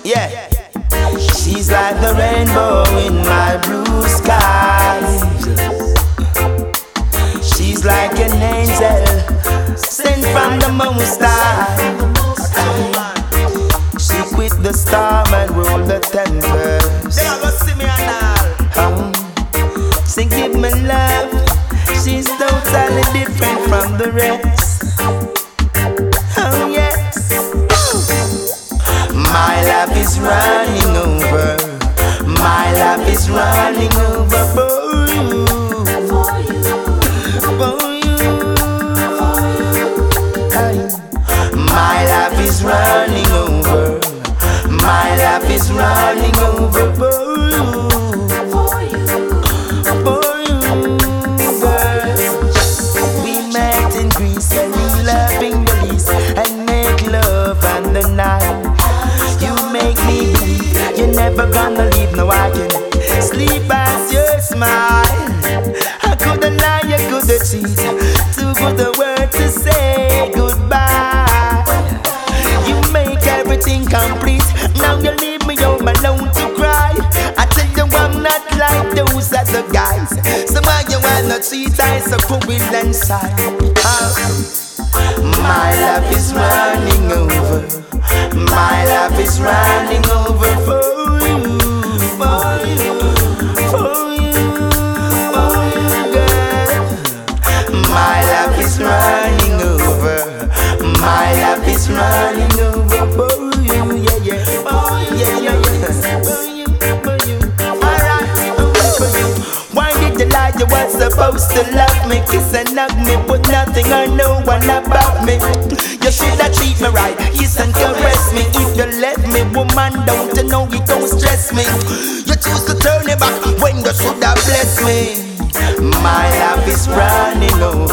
Yeah. She's like the rainbow in my blue skies. She's like an angel sent from the Most High. She quit the storm and ruled the tempest. She give me love. She's totally different from the rest. Oh yes. My love is running over. My love is running over for you. For you. My love is running over. My love is running over for you. For you, girl. We met in Greece and we loving the least and make love on the night. You make me believe you're never gonna leave. No, I can sleep as you smile. I couldn't lie, you couldn't cheat. Too good a word to say goodbye. You make everything complete. Now you leave me home alone to cry. I tell you I'm not like those other guys. So why you wanna treat I so cruel inside? My love is running over. My love is running over for you. For you. For you. For you, girl. My love is running over. My love is running over for you. Yeah, yeah. For you, yeah, yeah, yeah. For you, for you. Alright, for you. Why did you lie? You were supposed to love me, kiss and hug me, but nothing or no one about me. You should have treat me right, kiss and caress me. If you left me, woman, don't you know it don't stress me. You choose to turn it back when you should have blessed me. My love is running over.